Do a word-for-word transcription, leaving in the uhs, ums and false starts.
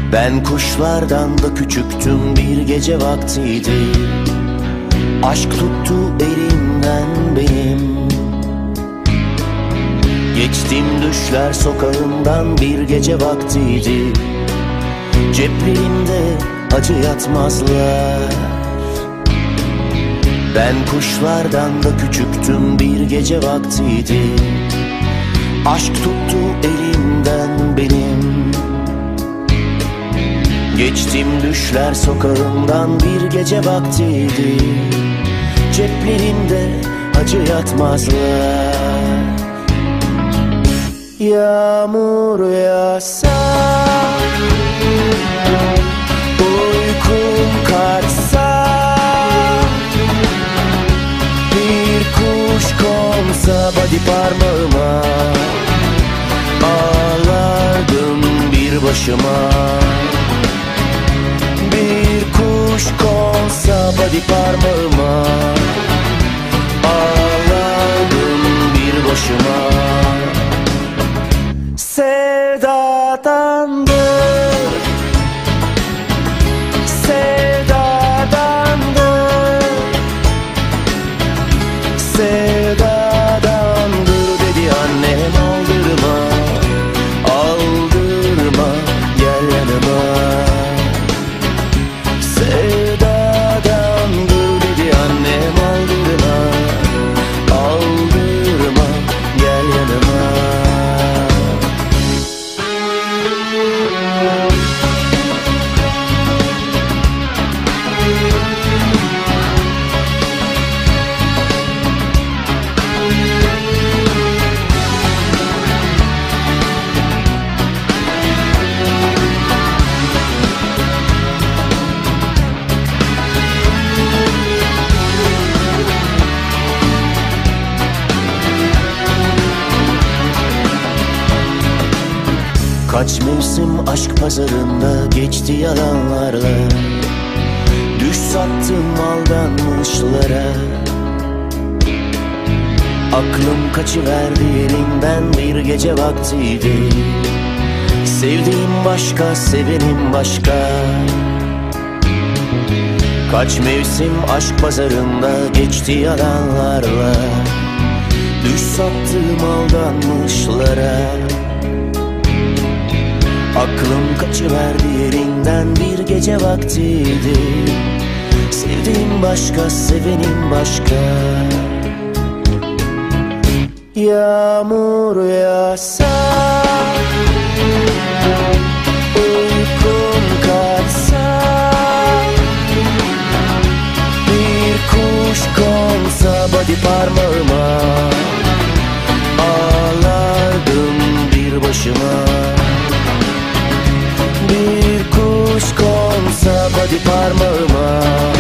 Ben kuşlardan da küçüktüm, bir gece vaktiydi. Aşk tuttu elimden benim. Geçtim düşler sokağından, bir gece vaktiydi. Ceplerimde acı yatmazlar. Ben kuşlardan da küçüktüm, bir gece vaktiydi. Aşk tuttu elimden benim. Geçtim düşler sokağından, bir gece vaktiydi. Ceplerimde acı yatmazlar. Yağmur yağsa, uykum kaçsa, bir kuş konsa body parmağıma, ağlardım bir başıma. Bir kuş konsa body parmağıma, ağlardım bir başıma. Sevdadandır, sevdadandır, sevdadandır dedi annem. Aldırma, aldırma, gel yanıma. Sevdadandır dedi annem. Aldırma, aldırma, gel yanıma. Kaç mevsim aşk pazarında geçti yalanlarla. Düş sattım aldanmışlara. Aklım kaçıverdi elimden, bir gece vaktiydi. Sevdiğim başka, sevenim başka. Kaç mevsim aşk pazarında geçti yalanlarla. Düş sattım aldanmışlara. Aklım kaçıverdi yerinden, bir gece vaktiydi. Sevdiğim başka, sevenim başka. Yağmur yağsa, uykum kaçsa, bir kuş konsa body parmağıma, ağlardım bir başıma. Bir kuş konsa body parmağıma,